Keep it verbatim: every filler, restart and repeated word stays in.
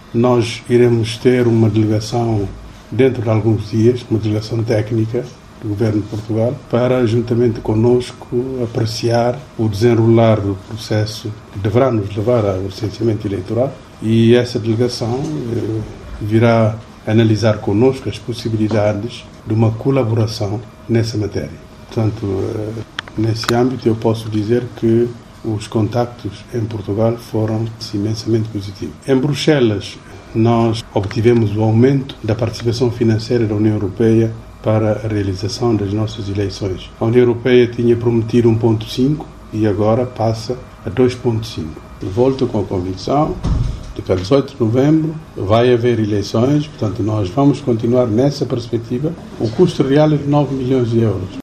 Nós iremos ter uma delegação dentro de alguns dias, uma delegação técnica do Governo de Portugal, para, juntamente conosco, apreciar o desenrolar do processo que deverá nos levar ao licenciamento eleitoral, e essa delegação eh, virá analisar conosco as possibilidades de uma colaboração nessa matéria. Portanto, eh, nesse âmbito eu posso dizer que os contactos em Portugal foram imensamente positivos. Em Bruxelas, nós obtivemos o aumento da participação financeira da União Europeia para a realização das nossas eleições. A União Europeia tinha prometido um vírgula cinco e agora passa a dois vírgula cinco. Volto com a convicção de que a dezoito de novembro vai haver eleições, portanto nós vamos continuar nessa perspectiva. O custo real é de nove milhões de euros.